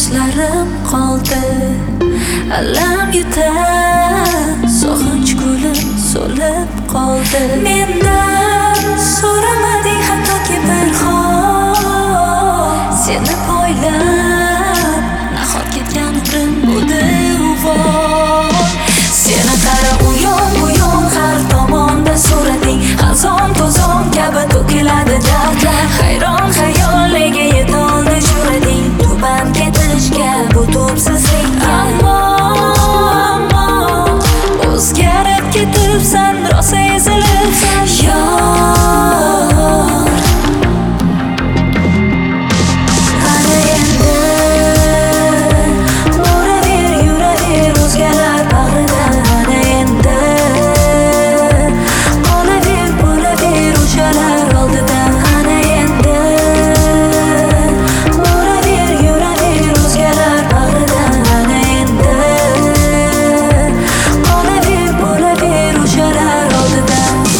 ko'zlarim qoldi. Alam yutar, sog'inch gulim so'lib qoldi. Mendan so'ramading hattoki bir hol. Seni poylab nahot ketgan umrim bo'ldi uvol. Seni qara u yon har tomonda so'rading. Xazon to'zon kabi to'kiladi dardlar. Hayron xayoliga yetoldi jurading. Tuban ketishga bu tubsizlik. Ammo o'zgarib ketibsan, rosa ezilibsan yor. Qara endi boraver, yuraver o'zgalar bag'rida. Qara endi qolaver, bo'laver o'shalar oldida. Qara endi boraver, yuraver o'zgalar bag'rida. Qara endi qolaver, bo'laver o'shalar oldida.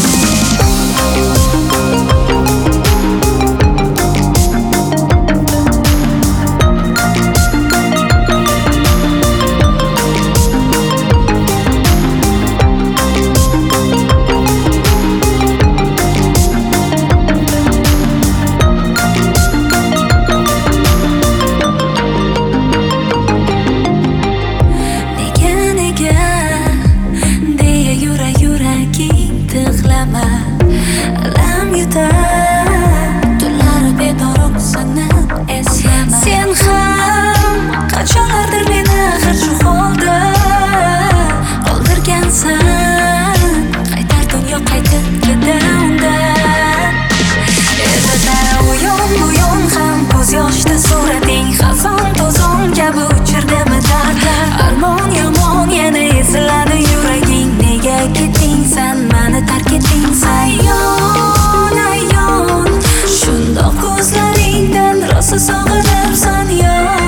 Nega deya yuraging tig'lama. Alam yutar, tunlari bedorug' seni eslama. Sen ham qachonlardir meni axir shu holda qoldirgansan. Qaytar dunyo qaytib keta undan. Erda u yon ham ko'z yoshda so'rading. Xazon to'zon kabi uchirdimi dardlar. Armon yomon yana eziladi yuraging. Nega ketding sen, meni tark etding sen? Ayon shundoq ko'zlaringdan rosa sog'inibsan yor.